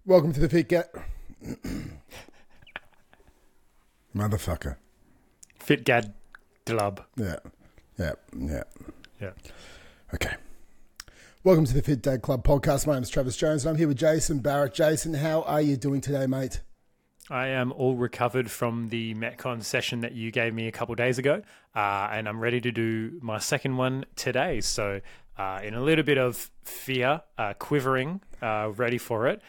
Welcome to the Fit Gad. Motherfucker. Fit Gad Club. Yeah. Yeah. Okay. Welcome to the Fit Dad Club podcast. My name is Travis Jones and I'm here with Jason Barrett. Jason, how are you doing today, mate? I am all recovered from the Metcon session that you gave me a couple of days ago, and I'm ready to do my second one today. So in a little bit of fear, quivering, ready for it.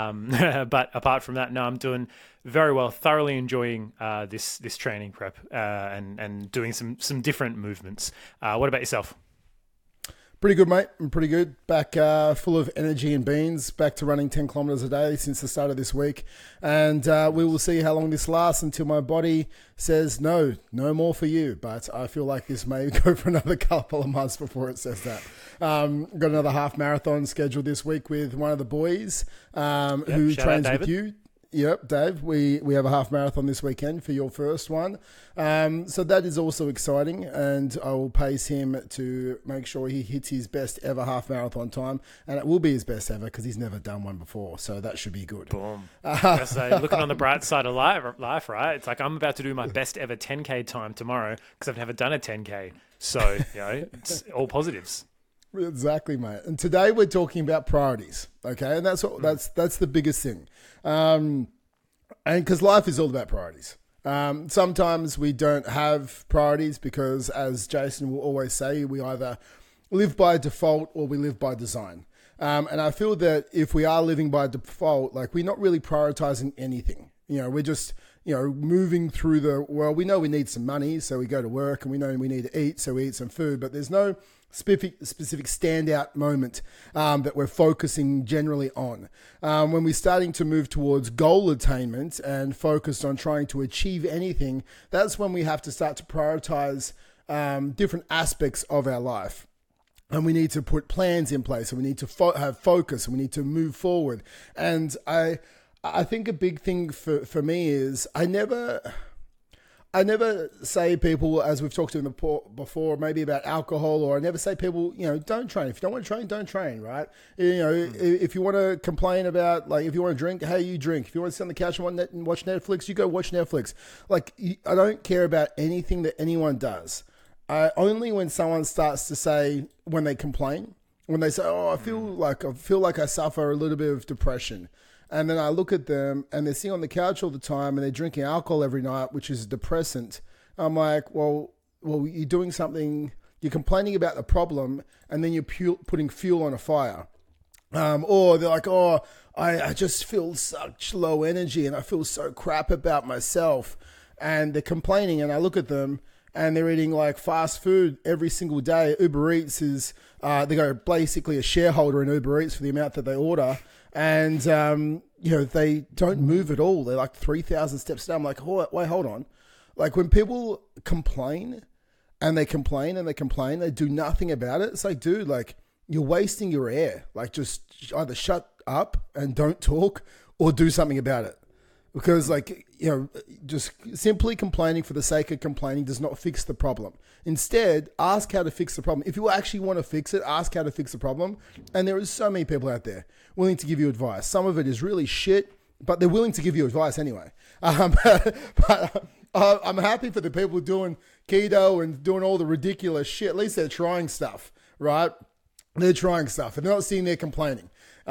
But apart from that, no, I'm doing very well, thoroughly enjoying this training prep and doing some different movements. What about yourself? Pretty good, mate. I'm pretty good. Back full of energy and beans. Back to running 10 kilometers a day since the start of this week. And we will see how long this lasts until my body says, no more for you. But I feel like this may go for another couple of months before it says that. Got another half marathon scheduled this week with one of the boys who trains with you. Yep, Dave, we have a half marathon this weekend for your first one. So that is also exciting, and I will pace him to make sure he hits his best ever half marathon time, and it will be his best ever because he's never done one before, so that should be good. Boom. So looking on the bright side of life, right? It's like I'm about to do my best ever 10K time tomorrow because I've never done a 10K. So, it's all positives. Exactly, mate. And today we're talking about priorities, okay? And that's the biggest thing. And because life is all about priorities. Sometimes we don't have priorities because, as Jason will always say, we either live by default or we live by design. And I feel that if we are living by default, like we're not really prioritizing anything. We're just, moving through the world. We know we need some money, so we go to work, and we know we need to eat, so we eat some food, but there's no specific standout moment that we're focusing generally on. When we're starting to move towards goal attainment and focused on trying to achieve anything, that's when we have to start to prioritize different aspects of our life. And we need to put plans in place, and we need to have focus, and we need to move forward. And I think a big thing for me is I never say people, as we've talked to them before, maybe about alcohol, or I never say people, don't train. If you don't want to train, don't train, right? If you want to complain about, like, if you want to drink, hey, you drink. If you want to sit on the couch and watch Netflix, you go watch Netflix. Like, I don't care about anything that anyone does. Only when someone starts to say, when they complain, when they say, oh, I feel like I suffer a little bit of depression. And then I look at them and they're sitting on the couch all the time and they're drinking alcohol every night, which is a depressant. I'm like, well, you're doing something, you're complaining about the problem and then you're putting fuel on a fire. Or they're like, oh, I just feel such low energy and I feel so crap about myself. And they're complaining, and I look at them and they're eating like fast food every single day. Uber Eats is, they go basically a shareholder in Uber Eats for the amount that they order. And, they don't move at all. They're like 3,000 steps down. I'm like, wait, hold on. Like, when people complain and they complain and they complain, they do nothing about it. It's like, dude, like, you're wasting your air. Like, just either shut up and don't talk or do something about it. Because, like, just simply complaining for the sake of complaining does not fix the problem. Instead, ask how to fix the problem. If you actually want to fix it, ask how to fix the problem. And there are so many people out there willing to give you advice. Some of it is really shit, but they're willing to give you advice anyway. But I'm happy for the people doing keto and doing all the ridiculous shit. At least they're trying stuff, right? They're trying stuff, and they're not sitting there complaining.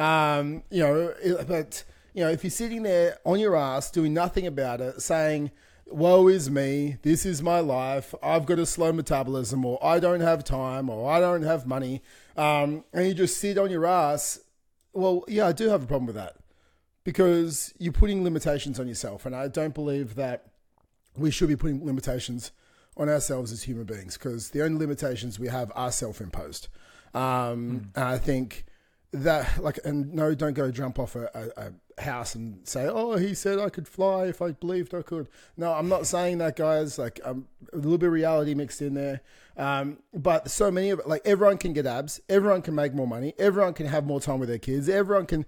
If you're sitting there on your ass doing nothing about it, saying, woe is me, this is my life, I've got a slow metabolism, or I don't have time, or I don't have money, and you just sit on your ass, well, yeah, I do have a problem with that because you're putting limitations on yourself. And I don't believe that we should be putting limitations on ourselves as human beings because the only limitations we have are self-imposed. And I think that, don't go jump off a house and say, oh, he said I could fly if I believed I could. No, I'm not saying that, guys. Like, a little bit of reality mixed in there. But so many of it, like, everyone can get abs. Everyone can make more money. Everyone can have more time with their kids. Everyone can,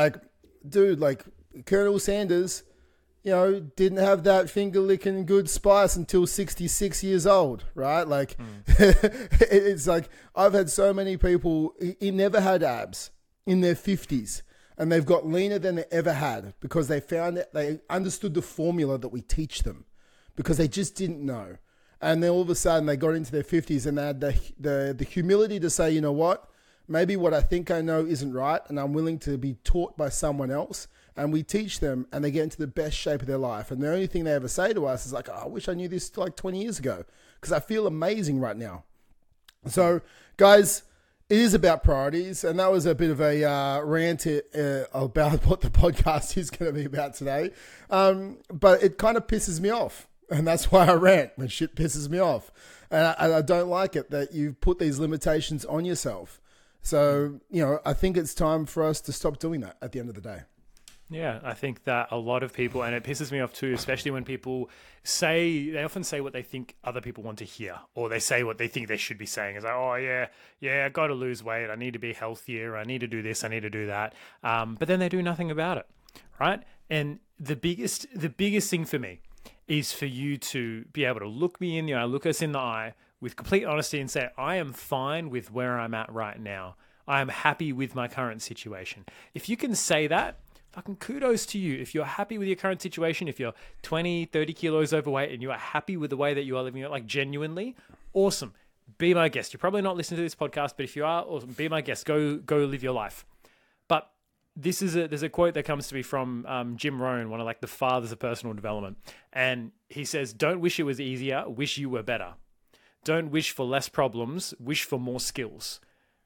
Colonel Sanders, didn't have that finger licking good spice until 66 years old, right? Like, it's like, I've had so many people, he never had abs in their 50s. and they've got leaner than they ever had because they found that they understood the formula that we teach them because they just didn't know. And then all of a sudden they got into their 50s and they had the humility to say, you know what, maybe what I think I know isn't right and I'm willing to be taught by someone else. And we teach them and they get into the best shape of their life. And the only thing they ever say to us is like, oh, I wish I knew this like 20 years ago because I feel amazing right now. So guys, it is about priorities. And that was a bit of a rant about what the podcast is going to be about today. But it kind of pisses me off. And that's why I rant when shit pisses me off. And I don't like it that you put these limitations on yourself. So, you know, I think it's time for us to stop doing that at the end of the day. Yeah, I think that a lot of people, and it pisses me off too, especially when people they often say what they think other people want to hear, or they say what they think they should be saying. It's like, oh yeah, I got to lose weight. I need to be healthier. I need to do this. I need to do that. But then they do nothing about it, right? And the biggest thing for me is for you to be able to look me in the eye, look us in the eye with complete honesty and say, I am fine with where I'm at right now. I am happy with my current situation. If you can say that, fucking kudos to you. If you're happy with your current situation, if you're 20, 30 kilos overweight and you are happy with the way that you are living it, like genuinely, awesome. Be my guest. You're probably not listening to this podcast, but if you are, awesome. Be my guest. Go live your life. But there's a quote that comes to me from Jim Rohn, one of like the fathers of personal development. And he says, don't wish it was easier, wish you were better. Don't wish for less problems, wish for more skills.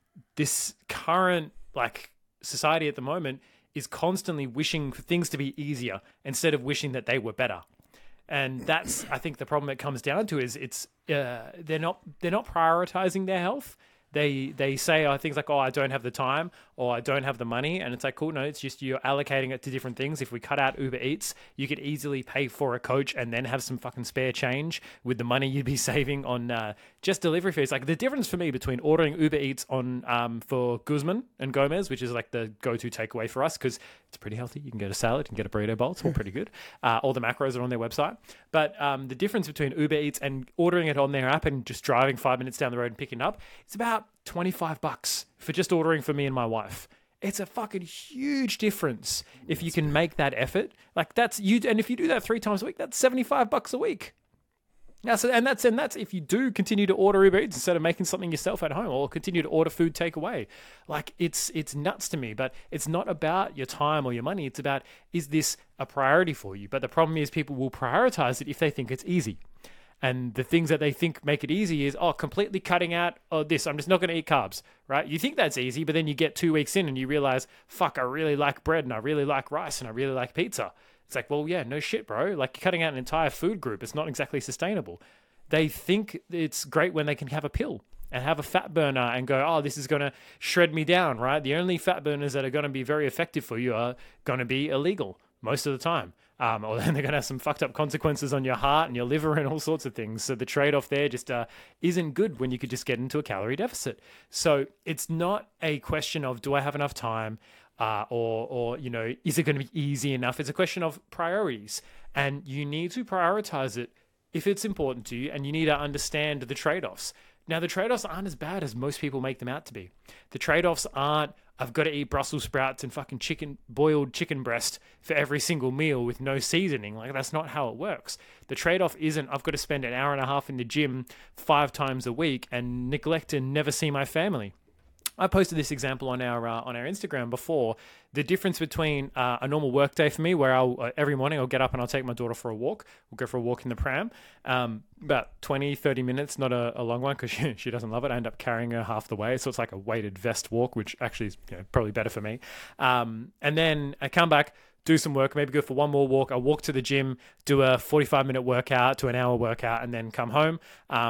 This current like society at the moment is constantly wishing for things to be easier instead of wishing that they were better. And that's, I think, the problem it comes down to is they're not prioritizing their health. They say things like, oh, I don't have the time or I don't have the money. And it's like, cool, no, it's just you're allocating it to different things. If we cut out Uber Eats, you could easily pay for a coach and then have some fucking spare change with the money you'd be saving on just delivery fees. Like the difference for me between ordering Uber Eats on for Guzman and Gomez, which is like the go-to takeaway for us because it's pretty healthy. You can get a salad, you can get a burrito bowl. It's all pretty good. All the macros are on their website. But the difference between Uber Eats and ordering it on their app and just driving 5 minutes down the road and picking it up, it's about $25 for just ordering for me and my wife. It's a fucking huge difference if you can make that effort. Like that's you, and if you do that 3 times a week, that's $75 a week. Yeah, so and that's if you do continue to order Uber Eats instead of making something yourself at home, or continue to order food takeaway. Like it's nuts to me. But it's not about your time or your money. It's about, is this a priority for you? But the problem is people will prioritize it if they think it's easy. And the things that they think make it easy is, completely cutting out this. I'm just not going to eat carbs, right? You think that's easy, but then you get 2 weeks in and you realize, fuck, I really like bread and I really like rice and I really like pizza. It's like, well, yeah, no shit, bro. Like cutting out an entire food group, it's not exactly sustainable. They think it's great when they can have a pill and have a fat burner and go, oh, this is going to shred me down, right? The only fat burners that are going to be very effective for you are going to be illegal most of the time. Or then they're going to have some fucked up consequences on your heart and your liver and all sorts of things. So the trade-off there just isn't good when you could just get into a calorie deficit. So it's not a question of, do I have enough time? Or you know, is it going to be easy enough? It's a question of priorities. And you need to prioritize it if it's important to you, and you need to understand the trade-offs. Now, the trade-offs aren't as bad as most people make them out to be. The trade-offs aren't, I've got to eat Brussels sprouts and fucking boiled chicken breast for every single meal with no seasoning. Like, that's not how it works. The trade-off isn't, I've got to spend an hour and a half in the gym 5 times a week and neglect and never see my family. I posted this example on our Instagram before. The difference between a normal work day for me, where every morning I'll get up and I'll take my daughter for a walk. We'll go for a walk in the pram. About 20, 30 minutes, not a long one because she doesn't love it. I end up carrying her half the way. So it's like a weighted vest walk, which actually is probably better for me. And then I come back, do some work, maybe go for one more walk. I walk to the gym, do a 45-minute workout to an hour workout, and then come home.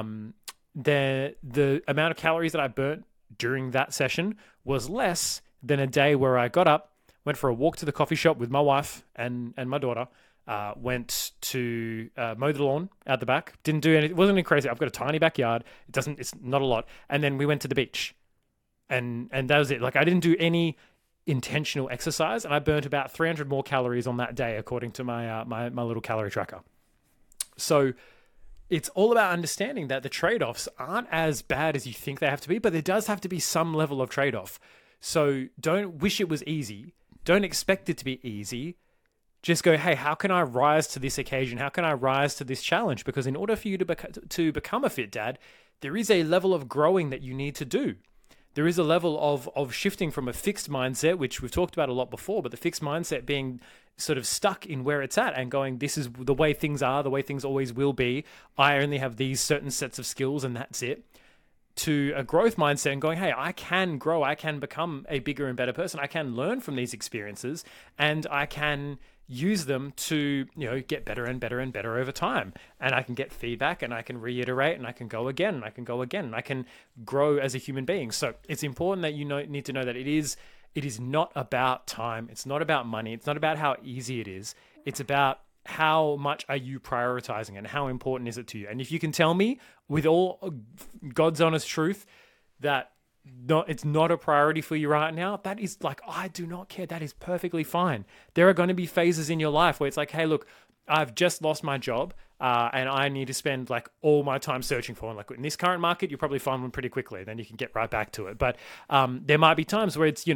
The amount of calories that I burnt during that session was less than a day where I got up, went for a walk to the coffee shop with my wife and my daughter, went to mow the lawn out the back. Didn't do anything. It wasn't anything crazy. I've got a tiny backyard. It's not a lot. And then we went to the beach, and that was it. Like, I didn't do any intentional exercise, and I burnt about 300 more calories on that day, according to my my little calorie tracker. So it's all about understanding that the trade-offs aren't as bad as you think they have to be, but there does have to be some level of trade-off. So don't wish it was easy. don't expect it to be easy. Just go, hey, how can I rise to this occasion? How can I rise to this challenge? Because in order for you to become a fit dad, there is a level of growing that you need to do. There is a level of shifting from a fixed mindset, which we've talked about a lot before, but the fixed mindset being sort of stuck in where it's at and going, this is the way things are, the way things always will be. I only have these certain sets of skills and that's it. To a growth mindset and going, hey, I can grow, I can become a bigger and better person. I can learn from these experiences and I can use them to, get better and better and better over time. And I can get feedback and I can reiterate and I can go again and I can go again and I can grow as a human being. So it's important that you need to know that it is not about time. It's not about money. It's not about how easy it is. It's about how much are you prioritizing and how important is it to you? And if you can tell me with all God's honest truth that it's not a priority for you right now, that is like, I do not care. That is perfectly fine. There are going to be phases in your life where it's like, hey, look, I've just lost my job and I need to spend like all my time searching for one. Like in this current market, you'll probably find one pretty quickly. Then you can get right back to it. But there might be times where it's,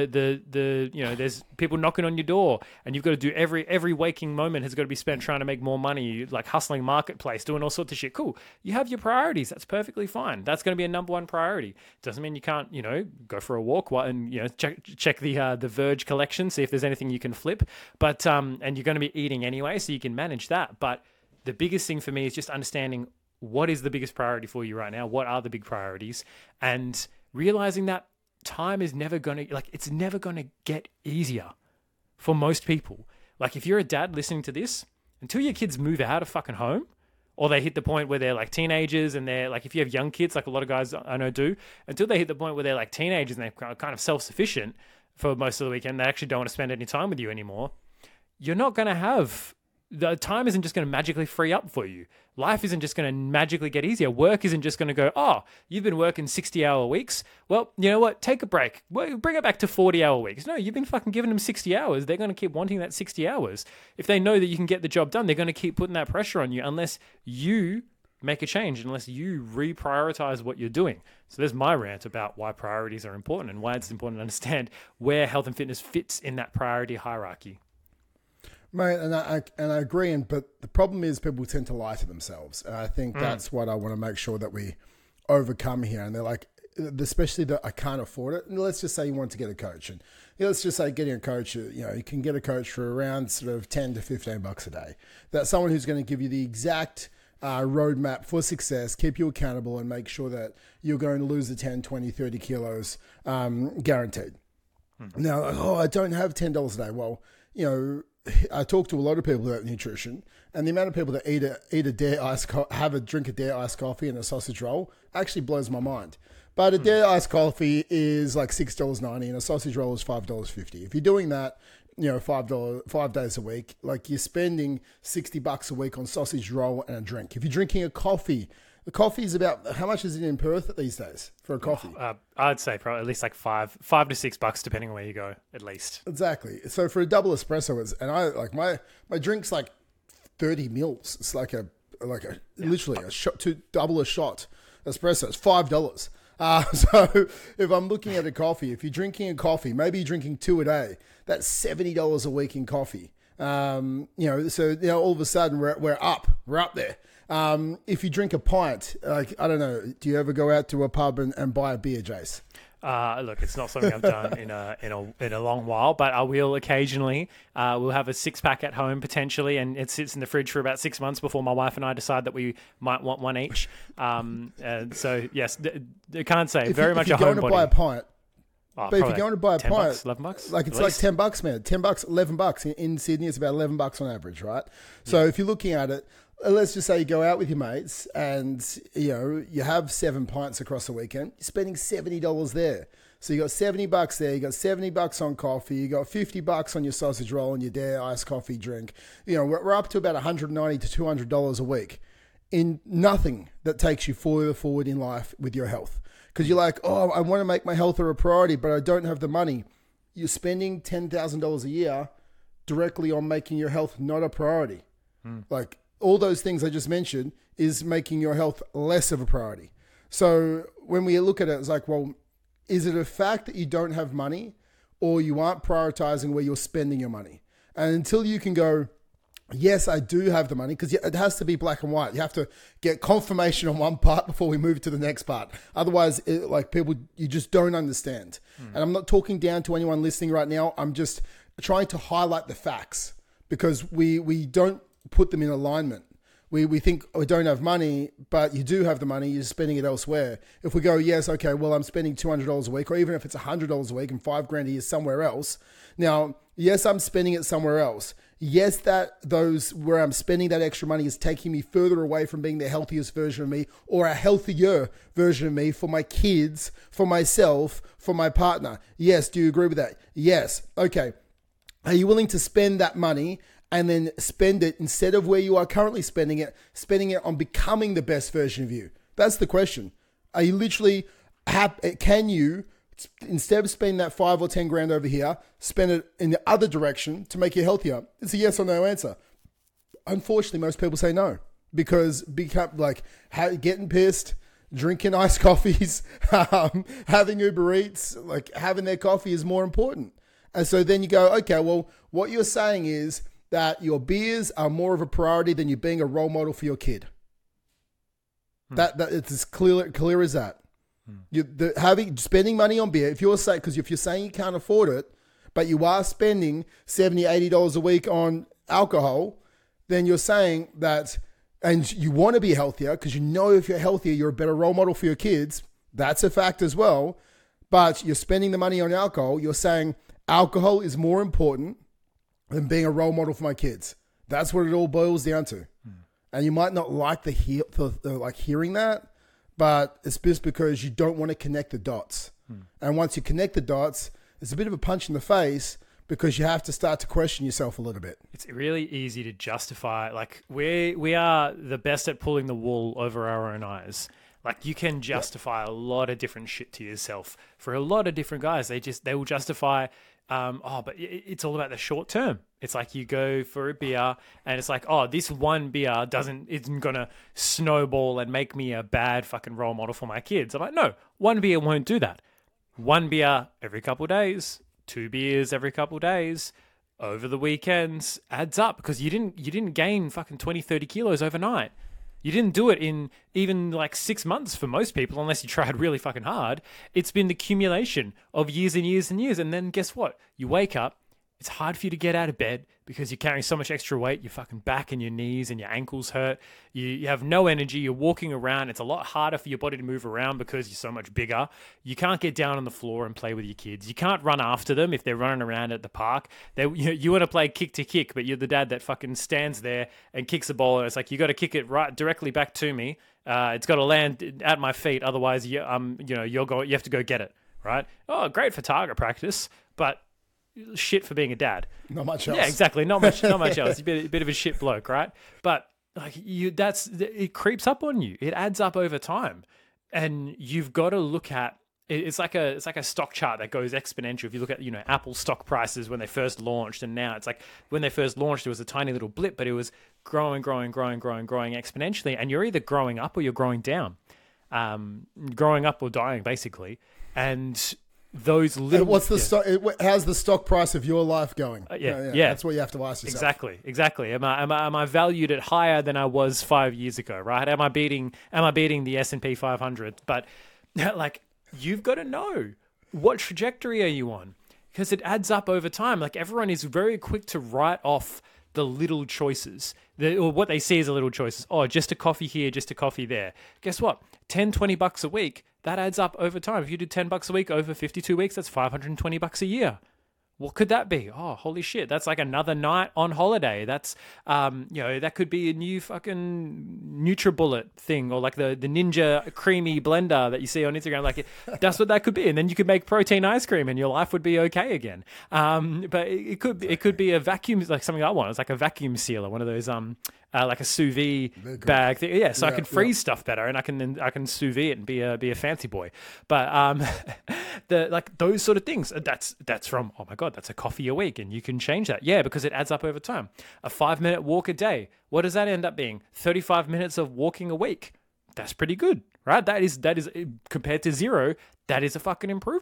there's people knocking on your door and you've got to do every waking moment has got to be spent trying to make more money, like hustling marketplace, doing all sorts of shit. Cool. You have your priorities. That's perfectly fine. That's going to be a number one priority. Doesn't mean you can't, go for a walk and, check the Verge collection, see if there's anything you can flip. But, and you're going to be eating anyway, so you can manage that. But the biggest thing for me is just understanding what is the biggest priority for you right now? What are the big priorities? And realizing that time is never going to, it's never going to get easier for most people. Like if you're a dad listening to this, until your kids move out of fucking home or they hit the point where they're like teenagers and they're like, if you have young kids, like a lot of guys I know do, until they hit the point where they're like teenagers and they're kind of self-sufficient for most of the weekend, they actually don't want to spend any time with you anymore. You're not going to have, the time isn't just going to magically free up for you. Life isn't just going to magically get easier. Work isn't just going to go, oh, you've been working 60-hour weeks. Well, you know what? Take a break. Bring it back to 40-hour weeks. No, you've been fucking giving them 60 hours. They're going to keep wanting that 60 hours. If they know that you can get the job done, they're going to keep putting that pressure on you unless you make a change, unless you reprioritize what you're doing. So there's my rant about why priorities are important and why it's important to understand where health and fitness fits in that priority hierarchy. Mate, and I agree, but the problem is people tend to lie to themselves. And I think that's what I want to make sure that we overcome here. And they're like, especially that I can't afford it. And let's just say you want to get a coach. And let's just say getting a coach, you can get a coach for around sort of $10 to $15 a day. That's someone who's going to give you the exact roadmap for success, keep you accountable, and make sure that you're going to lose the 10, 20, 30 kilos guaranteed. Now, I don't have $10 a day. Well, I talk to a lot of people about nutrition, and the amount of people that have a drink of Dare iced coffee and a sausage roll actually blows my mind. But a Dare iced coffee is like $6.90 and a sausage roll is $5.50. If you're doing that, $5 days a week, like you're spending $60 a week on sausage roll and a drink. If you're drinking a coffee, the coffee is about, how much is it in Perth these days for a coffee? I'd say probably at least like $5 to $6, depending on where you go, at least. Exactly. So for a double espresso, and I like my drink's like 30 mils. It's like literally a shot, double a shot espresso. It's $5. So if I'm looking at a coffee, if you're drinking a coffee, maybe you're drinking 2 a day, that's $70 a week in coffee. So all of a sudden we're up there. If you drink a pint, like, I don't know, do you ever go out to a pub and buy a beer, Jace? Look, it's not something I've done in a long while, but I will occasionally. We'll have a 6-pack at home potentially, and it sits in the fridge for about 6 months before my wife and I decide that we might want one each. So yes, I can't say very much a homebody. If you're going to buy a pint, but if you're going to buy a pint, $11, like it's like $10, man. $10, $11 in Sydney. It's about $11 on average, right? So if you're looking at it, let's just say you go out with your mates and you have 7 pints across the weekend. You're spending $70 there. So you got $70 there. You got $70 on coffee. You got $50 on your sausage roll and your Dare iced coffee drink. We're up to about $190 to $200 a week in nothing that takes you further forward in life with your health. Because you're like, oh, I want to make my health a priority, but I don't have the money. You're spending $10,000 a year directly on making your health not a priority. Like all those things I just mentioned is making your health less of a priority. So when we look at it, it's like, well, is it a fact that you don't have money, or you aren't prioritizing where you're spending your money. And until you can go, yes, I do have the money, because it has to be black and white. You have to get confirmation on one part before we move to the next part. Otherwise, people, you just don't understand. And I'm not talking down to anyone listening right now. I'm just trying to highlight the facts, because we don't put them in alignment. We think we don't have money, but you do have the money, you're spending it elsewhere. If we go, yes, okay, well, I'm spending $200 a week, or even if it's $100 a week and $5,000 a year somewhere else. Now, yes, I'm spending it somewhere else. Yes, where I'm spending that extra money is taking me further away from being the healthiest version of me, or a healthier version of me for my kids, for myself, for my partner. Yes, do you agree with that? Yes. Okay. Are you willing to spend that money and then spend it, instead of where you are currently spending it on becoming the best version of you? That's the question. Are you literally, can you, instead of spending that 5 or 10 grand over here, spend it in the other direction to make you healthier? It's a yes or no answer. Unfortunately, most people say no, because getting pissed, drinking iced coffees, having Uber Eats, having their coffee is more important. And so then you go, okay, well, what you're saying is that your beers are more of a priority than you being a role model for your kid. That it's as clear as that. Spending money on beer, if you're saying you can't afford it, but you are spending $70, $80 a week on alcohol, then you're saying that, and you want to be healthier, because you know if you're healthier, you're a better role model for your kids. That's a fact as well. But you're spending the money on alcohol. You're saying alcohol is more important than being a role model for my kids. That's what it all boils down to. And you might not like hearing that, but it's just because you don't want to connect the dots. And once you connect the dots, it's a bit of a punch in the face, because you have to start to question yourself a little bit. It's really easy to justify. We are the best at pulling the wool over our own eyes. You can justify a lot of different shit to yourself. For a lot of different guys, they will justify, but it's all about the short term. It's like you go for a beer and it's like, this one beer isn't going to snowball and make me a bad fucking role model for my kids. I'm like, no, one beer won't do that. One beer every couple of days, 2 beers every couple of days, over the weekends adds up, because you didn't gain fucking 20, 30 kilos overnight. You didn't do it in even 6 months for most people, unless you tried really fucking hard. It's been the accumulation of years and years and years. And then guess what? You wake up, it's hard for you to get out of bed because you're carrying so much extra weight. Your fucking back and your knees and your ankles hurt. You have no energy. You're walking around. It's a lot harder for your body to move around because you're so much bigger. You can't get down on the floor and play with your kids. You can't run after them if they're running around at the park. You want to play kick to kick, but you're the dad that fucking stands there and kicks a ball, and it's like, you got to kick it right directly back to me. It's got to land at my feet. Otherwise, you have to go get it. Right? Oh, great for target practice, but shit for being a dad. Not much else. Yeah, exactly. Not much else. You're a bit of a shit bloke, right? But it creeps up on you. It adds up over time, and you've got to look at. It's like a stock chart that goes exponential. If you look at Apple stock prices when they first launched, and now it's like when they first launched, it was a tiny little blip, but it was growing exponentially. And you're either growing up or you're growing down, growing up or dying, basically, and those little. What's the stock? How's the stock price of your life going? Yeah. That's what you have to ask yourself. Exactly. Am I valued at higher than I was 5 years ago? Right? Am I beating the S&P 500? But you've got to know, what trajectory are you on, because it adds up over time. Everyone is very quick to write off the little choices, or what they see as the little choices. Oh, just a coffee here, just a coffee there. Guess what? $10-20 a week. That adds up over time. If you do $10 a week over 52 weeks, that's $520 a year. What could that be? Oh, holy shit. That's like another night on holiday. That's, that could be a new fucking NutriBullet thing, or like the Ninja creamy blender that you see on Instagram. That's what that could be. And then you could make protein ice cream and your life would be okay again. But it could be a vacuum, like something I want. It's like a vacuum sealer, one of those, like a sous vide bag thing. Yeah. So I can freeze stuff better, and I can sous vide it and be a fancy boy. But, those sort of things, that's from, oh my God, that's a coffee a week, and you can change that. Yeah, because it adds up over time. A 5-minute walk a day. What does that end up being? 35 minutes of walking a week. That's pretty good, right? That is compared to 0, that is a fucking improvement.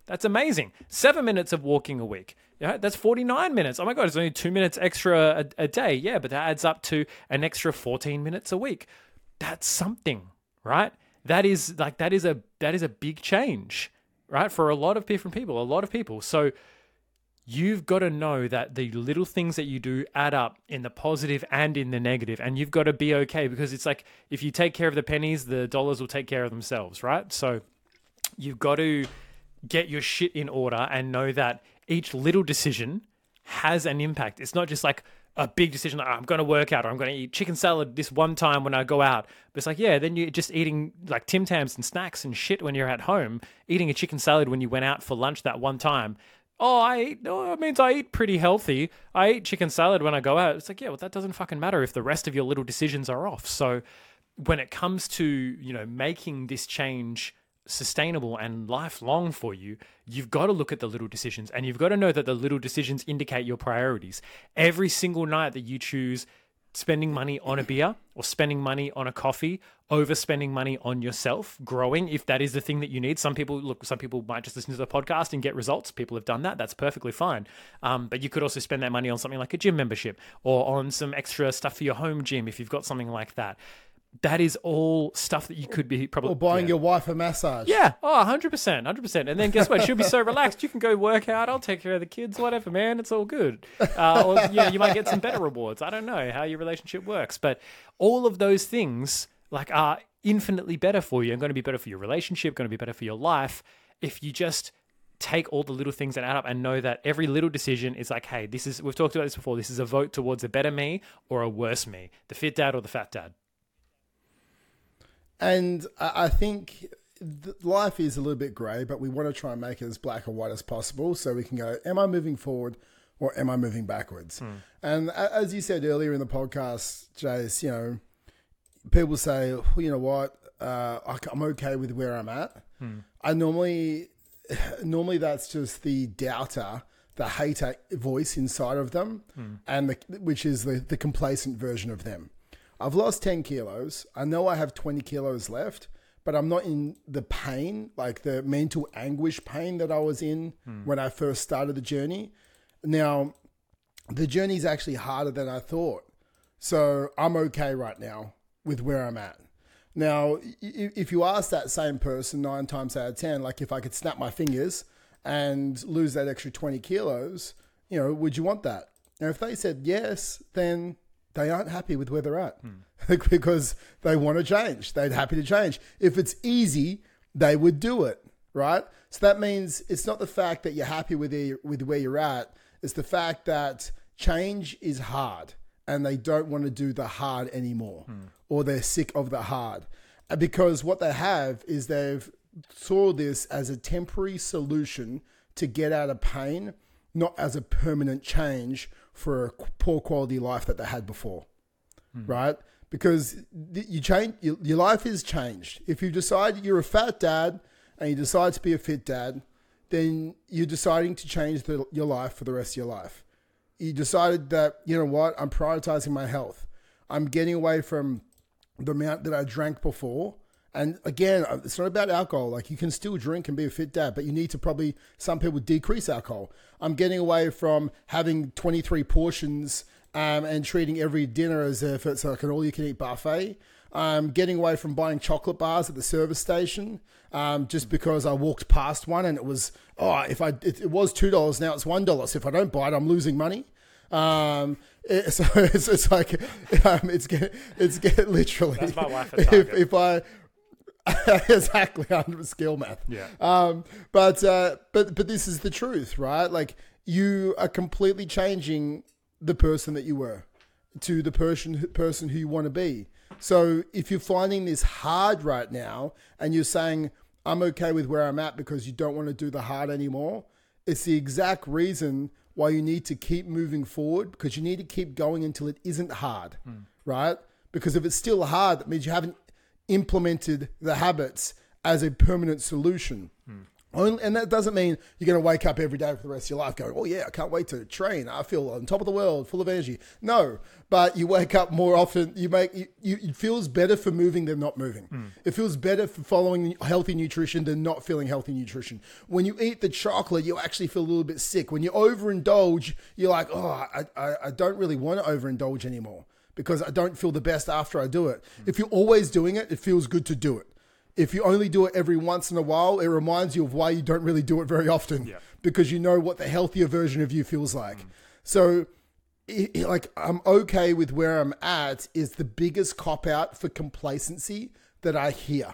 That's amazing. 7 minutes of walking a week. Yeah, that's 49 minutes. Oh my God, it's only 2 minutes extra a day. Yeah, but that adds up to an extra 14 minutes a week. That's something, right? That is a big change, right? For a lot of different people, So you've got to know that the little things that you do add up in the positive and in the negative, and you've got to be okay, because it's like, if you take care of the pennies, the dollars will take care of themselves, right? So you've got to get your shit in order and know that each little decision has an impact. It's not just like a big decision, like, I'm going to work out, or I'm going to eat chicken salad this one time when I go out. But it's like, yeah, then you're just eating like Tim Tams and snacks and shit when you're at home, eating a chicken salad when you went out for lunch that one time. It means I eat pretty healthy. I eat chicken salad when I go out. It's like, yeah, well, that doesn't fucking matter if the rest of your little decisions are off. So when it comes to, making this change sustainable and lifelong for you, you've got to look at the little decisions, and you've got to know that the little decisions indicate your priorities. Every single night that you choose spending money on a beer or spending money on a coffee over spending money on yourself, growing, if that is the thing that you need. Some people might just listen to the podcast and get results. People have done that. That's perfectly fine. But you could also spend that money on something like a gym membership, or on some extra stuff for your home gym if you've got something like that. That is all stuff that you could be probably... Or buying your wife a massage. Yeah. Oh, 100%. And then guess what? She'll be so relaxed. You can go work out. I'll take care of the kids, whatever, man. It's all good. Or you might get some better rewards. I don't know how your relationship works. But all of those things are infinitely better for you, and going to be better for your relationship, going to be better for your life, if you just take all the little things and add up and know that every little decision is like, hey, we've talked about this before. This is a vote towards a better me or a worse me, the fit dad or the fat dad. And I think life is a little bit grey, but we want to try and make it as black and white as possible, so we can go, am I moving forward or am I moving backwards? And as you said earlier in the podcast, Jace, people say, well, you know what, I'm okay with where I'm at. I normally that's just the doubter, the hater voice inside of them, and which is the complacent version of them. I've lost 10 kilos. I know I have 20 kilos left, but I'm not in the pain, like the mental anguish pain that I was in when I first started the journey. Now, the journey is actually harder than I thought. So I'm okay right now with where I'm at. Now, if you ask that same person 9 times out of 10, like if I could snap my fingers and lose that extra 20 kilos, would you want that? Now, if they said yes, then they aren't happy with where they're at because they want to change. They're happy to change. If it's easy, they would do it, right? So that means it's not the fact that you're happy with where you're at. It's the fact that change is hard and they don't want to do the hard anymore, or they're sick of the hard. Because what they have is they've saw this as a temporary solution to get out of pain, not as a permanent change for a poor quality life that they had before, right? Because your life is changed. If you decide you're a fat dad and you decide to be a fit dad, then you're deciding to change your life for the rest of your life. You decided that, you know what, I'm prioritizing my health. I'm getting away from the amount that I drank before. And again, it's not about alcohol. Like, you can still drink and be a fit dad, but you need to probably, some people decrease alcohol. I'm getting away from having 23 portions and treating every dinner as if it's like an all-you-can-eat buffet. I'm getting away from buying chocolate bars at the service station just because I walked past one and it was, it was $2, now it's $1. So if I don't buy it, I'm losing money. So it's like, it's literally. That's my wife at Target. If I... Exactly, under skill math. Yeah. But this is the truth, right? Like, you are completely changing the person that you were to the person who you want to be. So if you're finding this hard right now and you're saying, I'm okay with where I'm at because you don't want to do the hard anymore, it's the exact reason why you need to keep moving forward, because you need to keep going until it isn't hard, right? Because if it's still hard, that means you haven't implemented the habits as a permanent solution. And that doesn't mean you're going to wake up every day for the rest of your life going, oh yeah, I can't wait to train. I feel on top of the world, full of energy. No, but you wake up more often. It feels better for moving than not moving. It feels better for following healthy nutrition than not feeling healthy nutrition. When you eat the chocolate, you actually feel a little bit sick. When you overindulge, you're like, oh, I don't really want to overindulge anymore because I don't feel the best after I do it. If you're always doing it, it feels good to do it. If you only do it every once in a while, it reminds you of why you don't really do it very often because you know what the healthier version of you feels like. So I'm okay with where I'm at is the biggest cop out for complacency that I hear.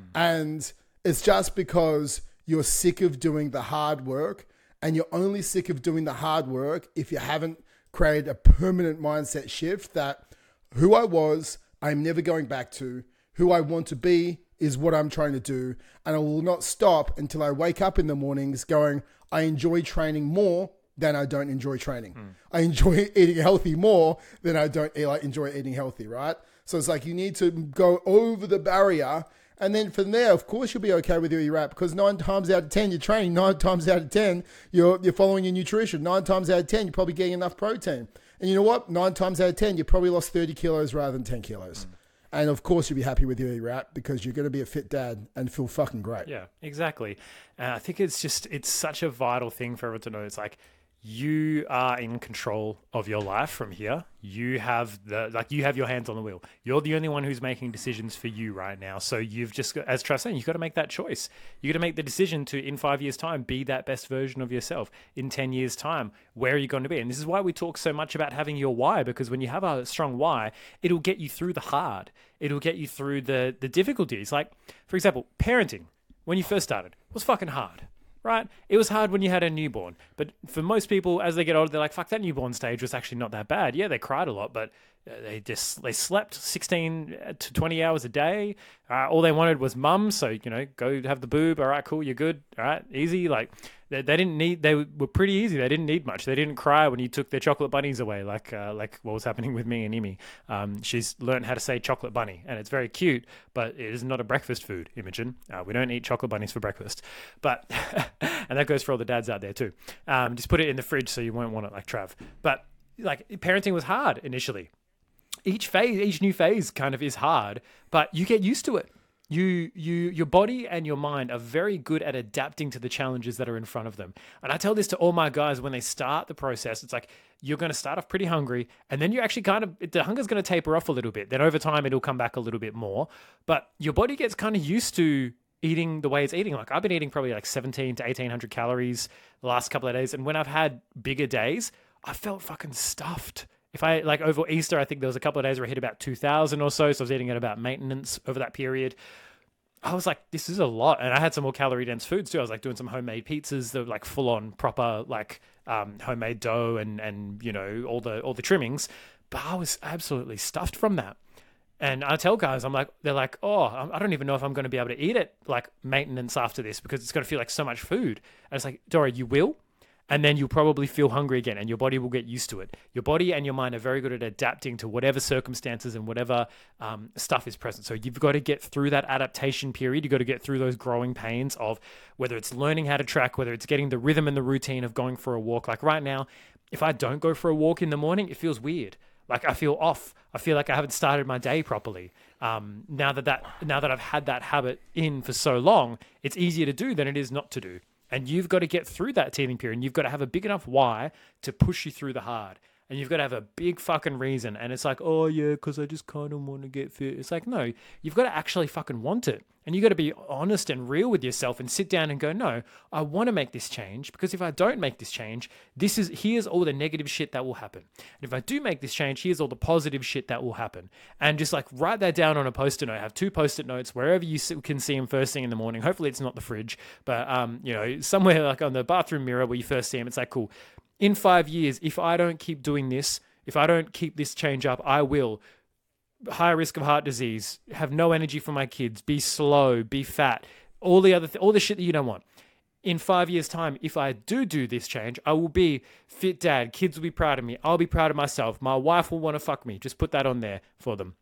And it's just because you're sick of doing the hard work, and you're only sick of doing the hard work if you haven't created a permanent mindset shift that who I was, I'm never going back to. Who I want to be is what I'm trying to do. And I will not stop until I wake up in the mornings going, I enjoy training more than I don't enjoy training. I enjoy eating healthy more than I don't enjoy eating healthy, right? So it's like you need to go over the barrier. And then from there, of course, you'll be okay with where you're at because 9 times out of 10, you're training. 9 times out of 10, you're following your nutrition. 9 times out of 10, you're probably getting enough protein. And you know what? 9 times out of 10, you probably lost 30 kilos rather than 10 kilos. And of course, you'll be happy with where you're at because you're going to be a fit dad and feel fucking great. Yeah, exactly. And I think it's such a vital thing for everyone to know. It's like you are in control of your life from here. You have your hands on the wheel. You're the only one who's making decisions for you right now. So you've just got, as Trav saying, you've got to make that choice. You got to make the decision to, in 5 years' time, be that best version of yourself. In 10 years' time, where are you going to be? And this is why we talk so much about having your why, because when you have a strong why, it'll get you through the hard. It'll get you through the difficulties. Like, for example, parenting, when you first started, was fucking hard. Right? It was hard when you had a newborn. But for most people, as they get older, they're like, fuck, that newborn stage was actually not that bad. Yeah, they cried a lot, but they slept 16 to 20 hours a day. All they wanted was mum. So, go have the boob. All right, cool. You're good. All right. Easy. Like they were pretty easy. They didn't need much. They didn't cry when you took their chocolate bunnies away. Like what was happening with me and Imi. She's learned how to say chocolate bunny and it's very cute, but it is not a breakfast food, Imogen. We don't eat chocolate bunnies for breakfast, but, and that goes for all the dads out there too. Just put it in the fridge so you won't want it like Trav. But like parenting was hard initially. Each new phase kind of is hard, but you get used to it. Your body and your mind are very good at adapting to the challenges that are in front of them. And I tell this to all my guys when they start the process. It's like, you're going to start off pretty hungry and then you actually the hunger's going to taper off a little bit. Then over time, it'll come back a little bit more, but your body gets kind of used to eating the way it's eating. Like I've been eating probably like 17 to 1800 calories the last couple of days. And when I've had bigger days, I felt fucking stuffed. If I like over Easter, I think there was a couple of days where I hit about 2,000 or so. So I was eating at about maintenance over that period. I was like, this is a lot. And I had some more calorie dense foods too. I was like doing some homemade pizzas that were like full on proper, like homemade dough and all the trimmings. But I was absolutely stuffed from that. And I tell guys, they're like, oh, I don't even know if I'm going to be able to eat it like maintenance after this because it's going to feel like so much food. And it's like, Dora, you will. And then you'll probably feel hungry again and your body will get used to it. Your body and your mind are very good at adapting to whatever circumstances and whatever stuff is present. So you've got to get through that adaptation period. You've got to get through those growing pains of whether it's learning how to track, whether it's getting the rhythm and the routine of going for a walk. Like right now, if I don't go for a walk in the morning, it feels weird. Like I feel off. I feel like I haven't started my day properly. Now that I've had that habit in for so long, it's easier to do than it is not to do. And you've got to get through that teething period. And you've got to have a big enough why to push you through the hard. And you've got to have a big fucking reason. And it's like, oh yeah, because I just kind of want to get fit. It's like, no, you've got to actually fucking want it. And you got to be honest and real with yourself and sit down and go, no, I want to make this change because if I don't make this change, here's all the negative shit that will happen. And if I do make this change, here's all the positive shit that will happen. And just like write that down on a Post-it note. Have 2 Post-it notes wherever you can see them first thing in the morning. Hopefully it's not the fridge, but somewhere like on the bathroom mirror where you first see them. It's like, cool. In 5 years, if I don't keep doing this, if I don't keep this change up, I will. High risk of heart disease, have no energy for my kids, be slow, be fat, all the shit that you don't want. In 5 years' time, if I do this change, I will be fit dad. Kids will be proud of me. I'll be proud of myself. My wife will want to fuck me. Just put that on there for them.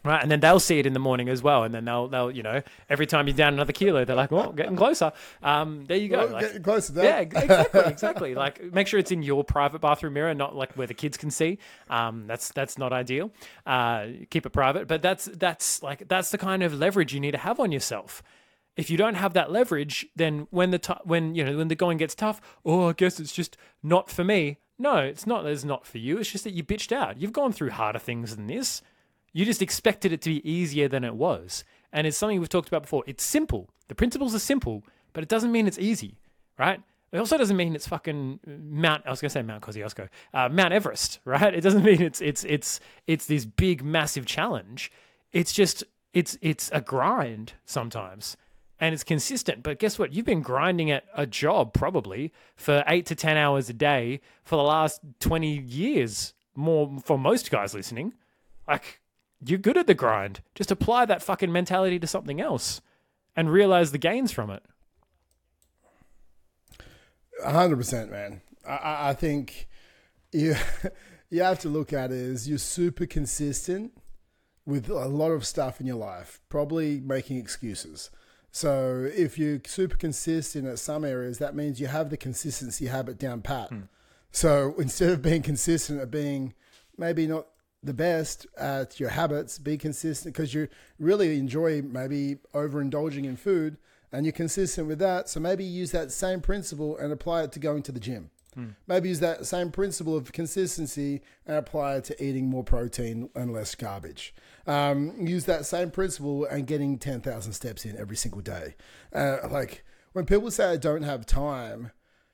Right, and then they'll see it in the morning as well, and then they'll every time you're down another kilo, they're like, "Well, getting closer." There you go. Well, getting closer. Yeah, exactly. Like, make sure it's in your private bathroom mirror, not like where the kids can see. That's not ideal. Keep it private, but that's the kind of leverage you need to have on yourself. If you don't have that leverage, then when the going gets tough, I guess it's just not for me. No, it's not. It's not for you. It's just that you bitched out. You've gone through harder things than this. You just expected it to be easier than it was. And it's something we've talked about before. It's simple. The principles are simple, but it doesn't mean it's easy, right? It also doesn't mean it's fucking Mount Kosciuszko, Mount Everest, right? It doesn't mean it's this big, massive challenge. It's just, it's a grind sometimes. And it's consistent. But guess what? You've been grinding at a job probably for 8 to 10 hours a day for the last 20 years, more for most guys listening. Like, you're good at the grind. Just apply that fucking mentality to something else and realize the gains from it. 100%, man. I think you have to look at it as you're super consistent with a lot of stuff in your life, probably making excuses. So if you're super consistent at some areas, that means you have the consistency habit down pat. So instead of being consistent at being maybe not the best at your habits, be consistent because you really enjoy maybe overindulging in food and you're consistent with that. So maybe use that same principle and apply it to going to the gym. Maybe use that same principle of consistency and apply it to eating more protein and less garbage. Use that same principle and getting 10,000 steps in every single day. Like when people say I don't have time,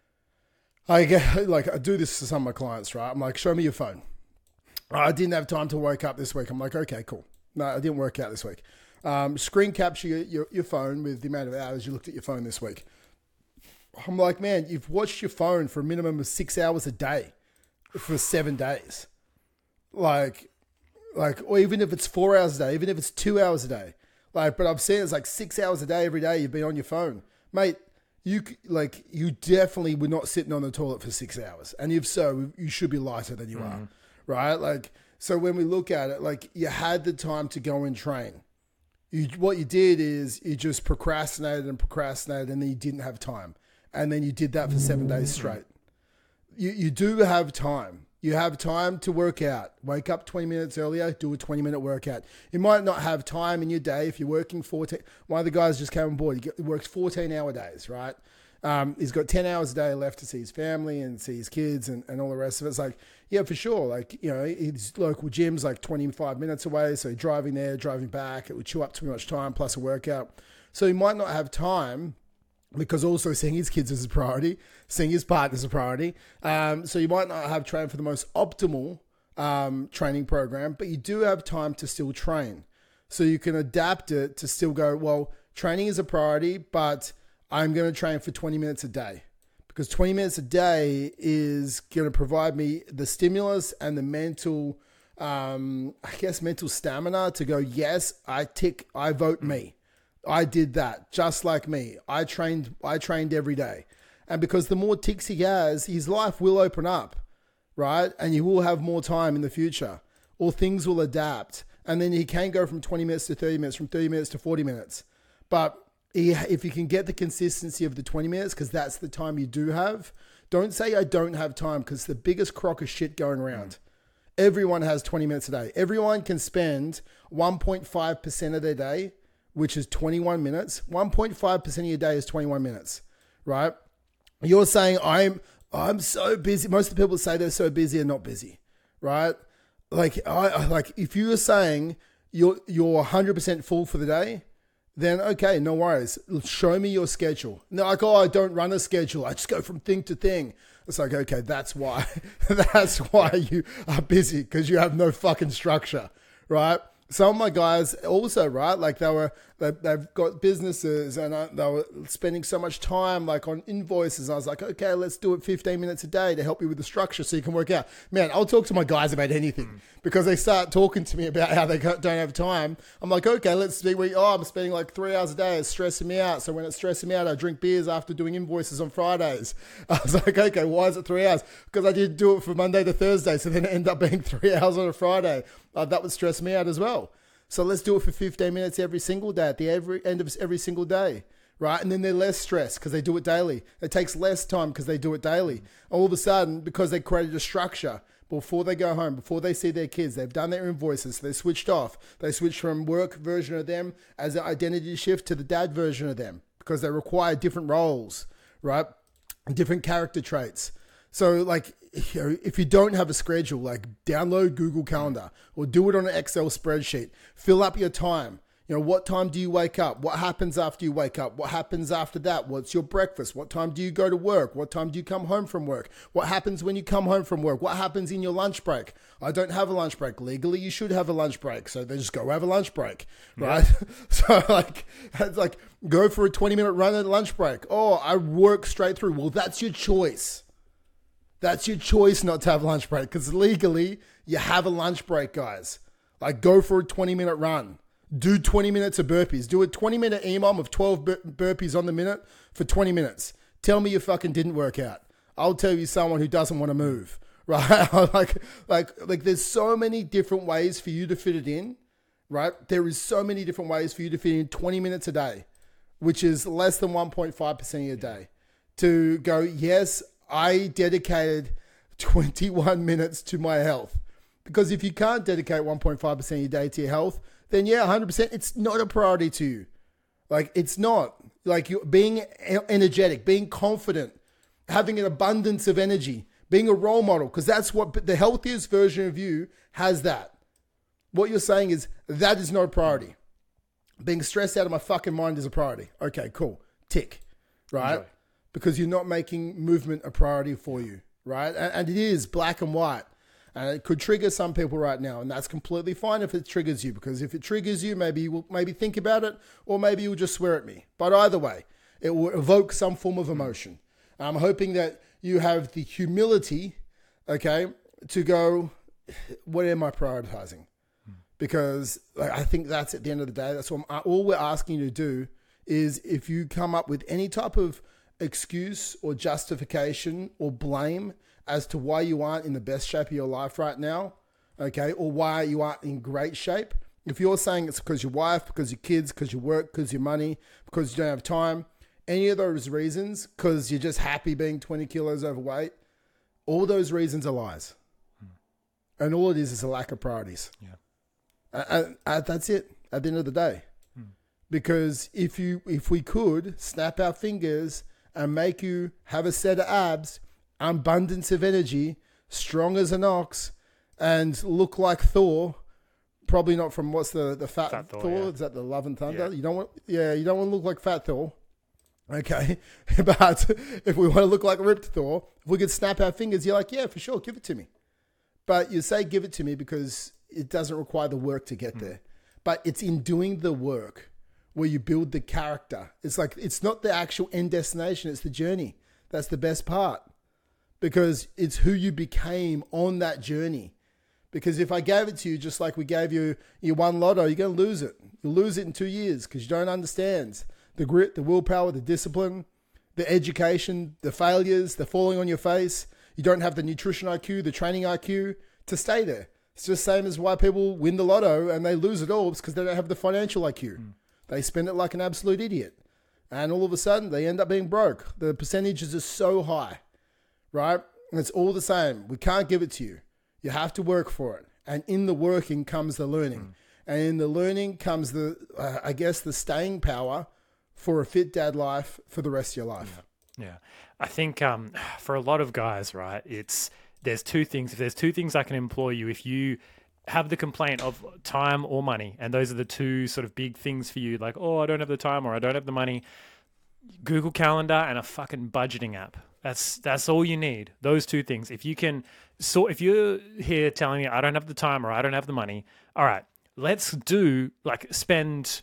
I do this to some of my clients, right? I'm like, show me your phone. I didn't have time to wake up this week. I'm like, okay, cool. No, I didn't work out this week. Screen capture your phone with the amount of hours you looked at your phone this week. I'm like, man, you've watched your phone for a minimum of 6 hours a day for 7 days. Like, or even if it's 4 hours a day, even if it's 2 hours a day. Like, but I'm saying it's like 6 hours a day every day you've been on your phone. Mate, you definitely were not sitting on the toilet for 6 hours. And if so, you should be lighter than you are. Right? Like, so when we look at it, like you had the time to go and train. What you did is you just procrastinated and then you didn't have time. And then you did that for 7 days straight. You do have time. You have time to work out. Wake up 20 minutes earlier, do a 20-minute workout. You might not have time in your day if you're working 14. One of the guys just came on board. He works 14-hour days, right? He's got 10 hours a day left to see his family and see his kids and all the rest of it. It's like, yeah, for sure. Like, his local gym's like 25 minutes away. So driving there, driving back, it would chew up too much time plus a workout. So he might not have time because also seeing his kids is a priority, seeing his partner is a priority. So you might not have trained for the most optimal training program, but you do have time to still train. So you can adapt it to still go, well, training is a priority, but I'm going to train for 20 minutes a day because 20 minutes a day is going to provide me the stimulus and the mental, mental stamina to go, yes, I vote me. I did that just like me. I trained every day. And because the more ticks he has, his life will open up, right? And you will have more time in the future or things will adapt. And then he can go from 20 minutes to 30 minutes, from 30 minutes to 40 minutes. But if you can get the consistency of the 20 minutes, because that's the time you do have, don't say I don't have time because the biggest crock of shit going around. Everyone has 20 minutes a day. Everyone can spend 1.5% of their day, which is 21 minutes. 1.5% of your day is 21 minutes, right? You're saying I'm so busy. Most of the people say they're so busy and not busy, right? Like if you were saying you're 100% full for the day, then okay, no worries. Show me your schedule. No, like, I don't run a schedule. I just go from thing to thing. It's like, okay, that's why you are busy because you have no fucking structure, right? Some of my guys also, right? Like they've got businesses and they were spending so much time like on invoices. I was like, okay, let's do it 15 minutes a day to help you with the structure so you can work out. Man, I'll talk to my guys about anything because they start talking to me about how they don't have time. I'm like, okay, let's see. I'm spending like 3 hours a day. It's stressing me out. So when it's stressing me out, I drink beers after doing invoices on Fridays. I was like, okay, why is it 3 hours? Because I didn't do it for Monday to Thursday. So then it ended up being 3 hours on a Friday. That would stress me out as well. So let's do it for 15 minutes every single day at the end of every single day, right? And then they're less stressed because they do it daily. It takes less time because they do it daily. All of a sudden, because they created a structure before they go home, before they see their kids, they've done their invoices, they switched off. They switched from work version of them as an identity shift to the dad version of them because they require different roles, right? Different character traits. So like, if you don't have a schedule, like download Google Calendar or do it on an Excel spreadsheet, fill up your time. What time do you wake up? What happens after you wake up? What happens after that? What's your breakfast? What time do you go to work? What time do you come home from work? What happens when you come home from work? What happens in your lunch break? I don't have a lunch break. Legally, you should have a lunch break. So they just go have a lunch break, right? Yeah. So it's like, go for a 20-minute run at lunch break. Oh, I work straight through. Well, that's your choice. That's your choice not to have a lunch break because legally you have a lunch break, guys. Like go for a 20-minute run. Do 20 minutes of burpees. Do a 20-minute EMOM of 12 burpees on the minute for 20 minutes. Tell me you fucking didn't work out. I'll tell you someone who doesn't want to move, right? like there's so many different ways for you to fit it in, right? There is so many different ways for you to fit in 20 minutes a day, which is less than 1.5% of your day. To go, yes, I dedicated 21 minutes to my health. Because if you can't dedicate 1.5% of your day to your health, then yeah, 100%, it's not a priority to you. Like, it's not. Like, you being energetic, being confident, having an abundance of energy, being a role model, because that's what the healthiest version of you has that. What you're saying is that is not a priority. Being stressed out of my fucking mind is a priority. Okay, cool. Tick. Right? Enjoy. Because you're not making movement a priority for you. Right? And it is black and white. And it could trigger some people right now, and that's completely fine if it triggers you, because if it triggers you, maybe you'll think about it, or maybe you'll just swear at me. But either way, it will evoke some form of emotion. I'm hoping that you have the humility, okay, to go, what am I prioritizing? Because I think that's at the end of the day, that's what all we're asking you to do is if you come up with any type of excuse or justification or blame as to why you aren't in the best shape of your life right now, okay, or why you aren't in great shape. If you're saying it's because your wife, because your kids, because your work, because your money, because you don't have time, any of those reasons, because you're just happy being 20 kilos overweight, all those reasons are lies. And all it is a lack of priorities. Yeah. That's it at the end of the day. Because if we could snap our fingers and make you have a set of abs, abundance of energy, strong as an ox, and look like Thor. Probably not from what's the fat Thor? Yeah. Is that the Love and Thunder? Yeah. You don't want to look like Fat Thor. Okay, but if we want to look like Ripped Thor, if we could snap our fingers, you're like, yeah, for sure, give it to me. But you say give it to me because it doesn't require the work to get there. But it's in doing the work where you build the character. It's like it's not the actual end destination; it's the journey. That's the best part. Because it's who you became on that journey. Because if I gave it to you just like we gave you your one lotto, you're going to lose it. You'll lose it in 2 years because you don't understand the grit, the willpower, the discipline, the education, the failures, the falling on your face. You don't have the nutrition IQ, the training IQ to stay there. It's just the same as why people win the lotto and they lose it all. It's because they don't have the financial IQ. They spend it like an absolute idiot. And all of a sudden they end up being broke. The percentages are so high. Right? And it's all the same. We can't give it to you. You have to work for it. And in the working comes the learning. And in the learning comes the staying power for a fit dad life for the rest of your life. Yeah. I think for a lot of guys, right, there's two things. If there's two things I can employ you, if you have the complaint of time or money, and those are the two sort of big things for you, like, oh, I don't have the time or I don't have the money, Google Calendar and a fucking budgeting app. That's all you need. Those two things. If you're here telling me I don't have the time or I don't have the money, all right, let's spend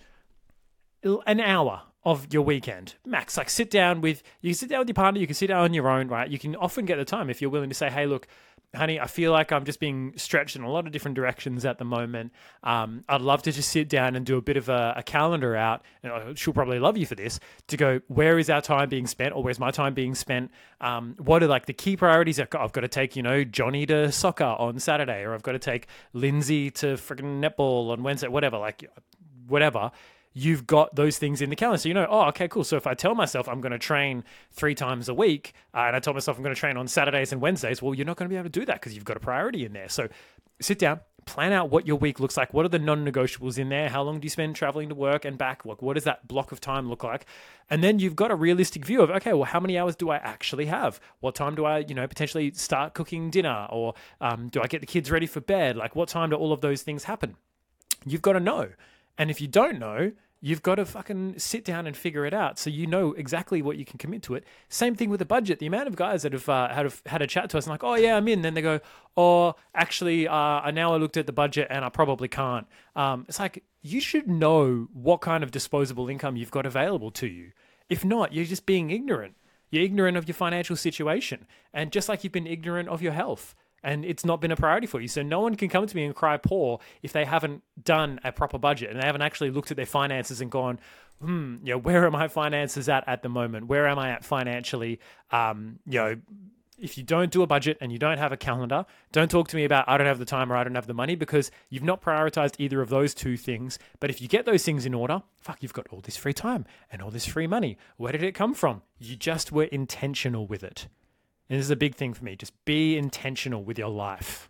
an hour of your weekend max. Like you can sit down with your partner, you can sit down on your own, right? You can often get the time if you're willing to say, hey, look, honey, I feel like I'm just being stretched in a lot of different directions at the moment. I'd love to just sit down and do a bit of a calendar out. And she'll probably love you for this, to go, where is our time being spent, or where's my time being spent? What are like the key priorities? I've got to take, Johnny to soccer on Saturday, or I've got to take Lindsay to freaking netball on Wednesday, whatever. You've got those things in the calendar. So okay, cool. So if I tell myself I'm going to train 3 times a week, and I tell myself I'm going to train on Saturdays and Wednesdays, well, you're not going to be able to do that because you've got a priority in there. So sit down, plan out what your week looks like. What are the non-negotiables in there? How long do you spend traveling to work and back? What does that block of time look like? And then you've got a realistic view of, okay, well, how many hours do I actually have? What time do I, potentially start cooking dinner? Or do I get the kids ready for bed? Like, what time do all of those things happen? You've got to know. And if you don't know, you've got to fucking sit down and figure it out so you know exactly what you can commit to it. Same thing with a budget. The amount of guys that have had a chat to us and like, oh yeah, I'm in. Then they go, oh, actually, now I looked at the budget and I probably can't. It's like, you should know what kind of disposable income you've got available to you. If not, you're just being ignorant. You're ignorant of your financial situation. And just like you've been ignorant of your health. And it's not been a priority for you. So no one can come to me and cry poor if they haven't done a proper budget and they haven't actually looked at their finances and gone, where are my finances at the moment? Where am I at financially? If you don't do a budget and you don't have a calendar, don't talk to me about I don't have the time or I don't have the money, because you've not prioritized either of those two things. But if you get those things in order, you've got all this free time and all this free money. Where did it come from? You just were intentional with it. And this is a big thing for me. Just be intentional with your life.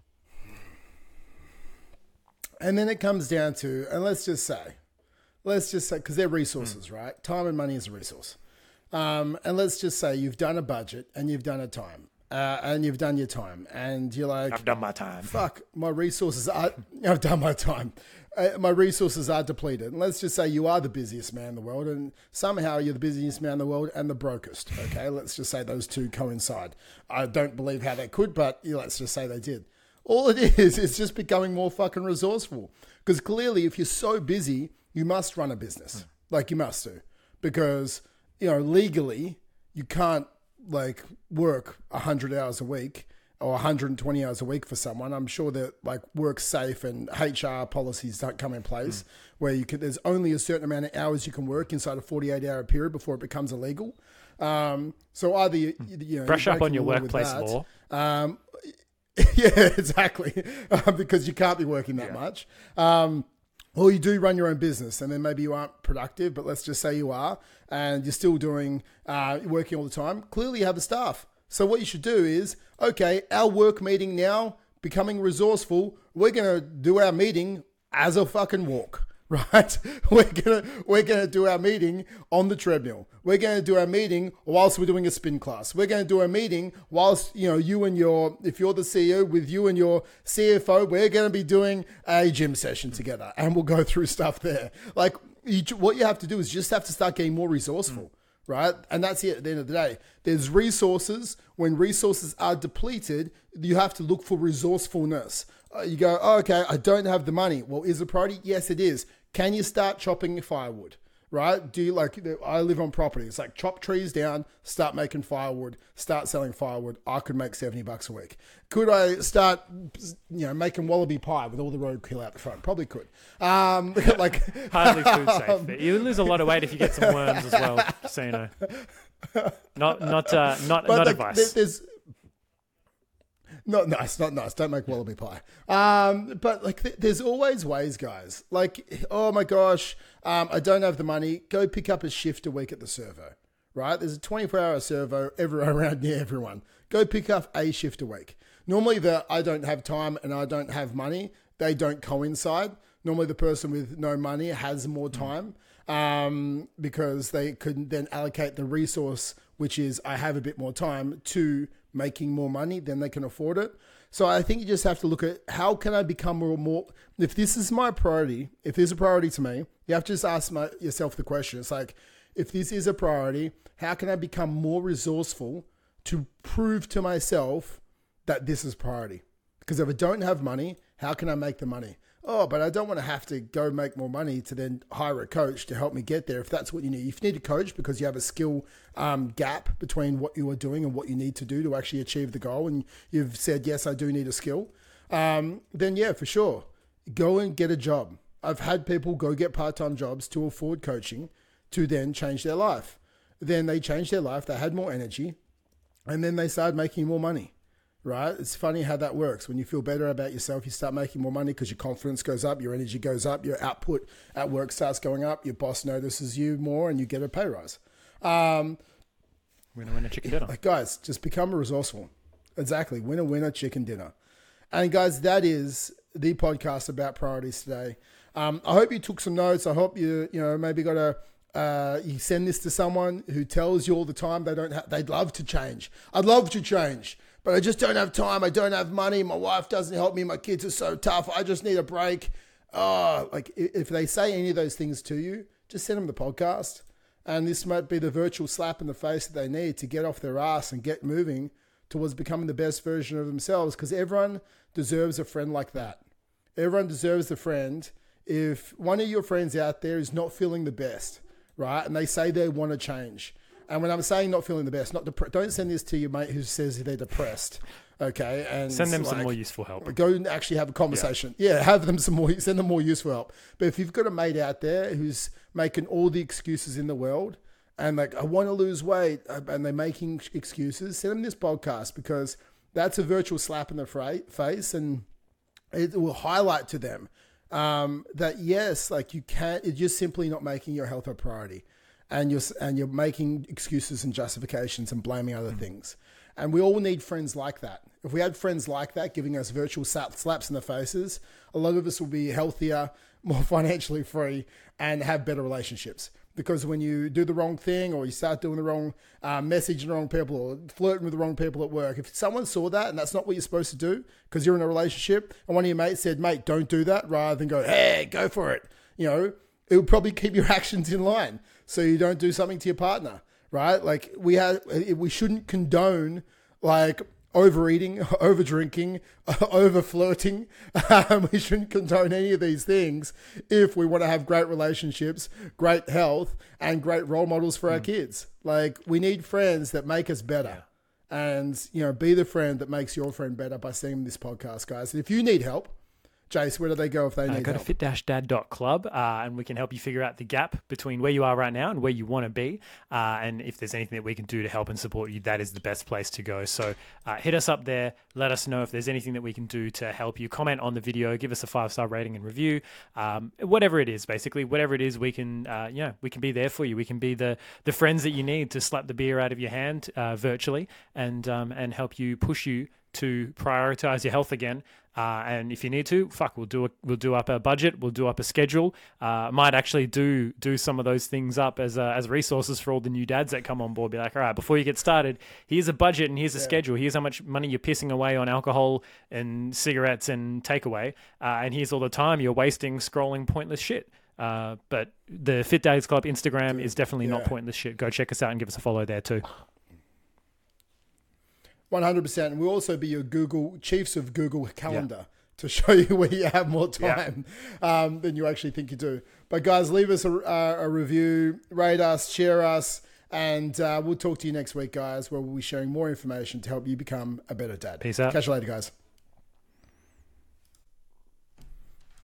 And then it comes down to, and let's just say, because they're resources, right? Time and money is a resource. And let's just say you've done a budget and you've done a time. And you've done your time. And you're like, I've done my time. Fuck, I've done my time. My resources are depleted. And let's just say you are the busiest man in the world, and somehow you're the busiest man in the world and the brokest. Okay, let's just say those two coincide. I don't believe how they could, but let's just say they did. All it is just becoming more fucking resourceful. Because clearly, if you're so busy, you must run a business. Like you must do. Because, legally, you can't work 100 hours a week or 120 hours a week for someone. I'm sure that work safe and HR policies don't come in place where there's only a certain amount of hours you can work inside a 48-hour period before it becomes illegal. So either brush up on your workplace law. Yeah, exactly. Because you can't be working that much. Or you do run your own business and then maybe you aren't productive, but let's just say you are and you're still doing working all the time. Clearly you have the staff. So what you should do is, okay, our work meeting now, becoming resourceful, we're going to do our meeting as a fucking walk, right? We're gonna do our meeting on the treadmill. We're going to do our meeting whilst we're doing a spin class. We're going to do a meeting whilst, you and if you're the CEO with you and your CFO, we're going to be doing a gym session together and we'll go through stuff there. What you have to do is just have to start getting more resourceful. Right? And that's it at the end of the day. There's resources. When resources are depleted, you have to look for resourcefulness. You go, okay, I don't have the money. Well, is it a priority? Yes, it is. Can you start chopping firewood? Right? Do you I live on property. It's like chop trees down, start making firewood, start selling firewood. I could make $70 a week. Could I start, making wallaby pie with all the roadkill out the front? Probably could. Hardly food safe. You lose a lot of weight if you get some worms as well. So you know, not advice. Not nice. Don't make wallaby pie. But there's always ways, guys. Oh my gosh, I don't have the money. Go pick up a shift a week at the servo, right? There's a 24-hour servo around near everyone. Go pick up a shift a week. Normally I don't have time and I don't have money, they don't coincide. Normally the person with no money has more time because they could then allocate the resource, which is I have a bit more time, to making more money than they can afford it. So I think you just have to look at how can I become more, if this is my priority, if there's a priority to me, you have to just ask yourself the question. It's like, if this is a priority, how can I become more resourceful to prove to myself that this is priority? Because if I don't have money, How can I make the money? Oh, but I don't want to have to go make more money to then hire a coach to help me get there. If that's what you need, if you need a coach because you have a skill gap between what you are doing and what you need to do to actually achieve the goal, and you've said, yes, I do need a skill, then yeah, for sure, go and get a job. I've had people go get part-time jobs to afford coaching to then change their life. Then they changed their life, they had more energy, and then they started making more money. Right? It's funny how that works. When you feel better about yourself, you start making more money because your confidence goes up, your energy goes up, your output at work starts going up, your boss notices you more, and you get a pay rise. Winner, winner, chicken dinner. Like, guys, just become resourceful. Exactly. Winner, winner, chicken dinner. And guys, that is the podcast about priorities today. I hope you took some notes. I hope you maybe got you send this to someone who tells you all the time they'd love to change. I'd love to change, but I just don't have time. I don't have money. My wife doesn't help me. My kids are so tough. I just need a break. Like if they say any of those things to you, just send them the podcast. And this might be the virtual slap in the face that they need to get off their ass and get moving towards becoming the best version of themselves. Because everyone deserves a friend like that. Everyone deserves the friend. If one of your friends out there is not feeling the best, right, and they say they want to change, and when I'm saying not feeling the best, don't send this to your mate who says they're depressed, okay? And send them some more useful help. Go and actually have a conversation. Yeah, have them send them more useful help. But if you've got a mate out there who's making all the excuses in the world, and like, I want to lose weight, and they're making excuses, send them this podcast, because that's a virtual slap in the face, and it will highlight to them that yes, like you're just simply not making your health a priority, and you're making excuses and justifications and blaming other things. And we all need friends like that. If we had friends like that giving us virtual slaps in the faces, a lot of us will be healthier, more financially free, and have better relationships. Because when you do the wrong thing, or you start doing the wrong message to the wrong people, or flirting with the wrong people at work, if someone saw that and that's not what you're supposed to do because you're in a relationship, and one of your mates said, mate, don't do that, rather than go, hey, go for it, it would probably keep your actions in line so you don't do something to your partner, right? Like we shouldn't condone like overeating, over drinking, over flirting. We shouldn't condone any of these things if we want to have great relationships, great health, and great role models for our kids. Like, we need friends that make us better. And, be the friend that makes your friend better by seeing this podcast, guys. And if you need help, Jace, where do they go if they need help? Go to fit-dad.club and we can help you figure out the gap between where you are right now and where you want to be. And if there's anything that we can do to help and support you, that is the best place to go. So hit us up there. Let us know if there's anything that we can do to help you. Comment on the video. Give us a 5-star rating and review. Whatever it is, basically. Whatever it is, we can we can be there for you. We can be the friends that you need to slap the beer out of your hand virtually and help you, push you to prioritize your health again. And if you need to, we'll do up a budget, we'll do up a schedule. Might actually do some of those things up as resources for all the new dads that come on board. Be like, all right, before you get started, here's a budget and here's a schedule. Here's how much money you're pissing away on alcohol and cigarettes and takeaway. And here's all the time you're wasting scrolling pointless shit. But the Fit Dads Club Instagram is definitely not pointless shit. Go check us out and give us a follow there too. 100%. And we'll also be your chiefs of Google Calendar to show you where you have more time than you actually think you do. But guys, leave us a review, rate us, share us, and we'll talk to you next week, guys, where we'll be sharing more information to help you become a better dad. Peace out. Catch you later, guys.